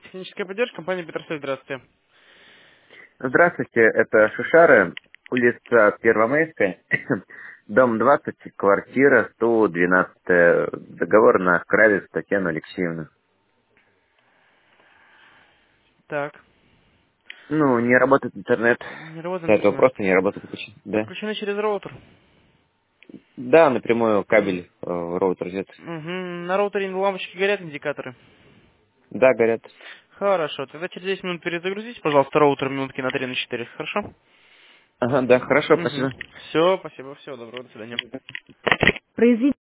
Техническая поддержка, компания Петерсой, здравствуйте. Здравствуйте, это Шишары, улица Первомайская, дом 20, квартира 112, договор на Кравец Татьяну Алексеевну. Так, Ну, не работает интернет, не работает до этого интернет. просто не работает почти, да. Подключены через роутер. Да, напрямую М, кабель в роутер идет. мгм. На роутере лампочки горят, индикаторы. Да, горят. Хорошо, тогда через 10 минут перезагрузите, пожалуйста, роутер минутки на 3-4, хорошо? Ага, да, хорошо, Угу. спасибо. Все, спасибо, всего доброго, до свидания. Произведите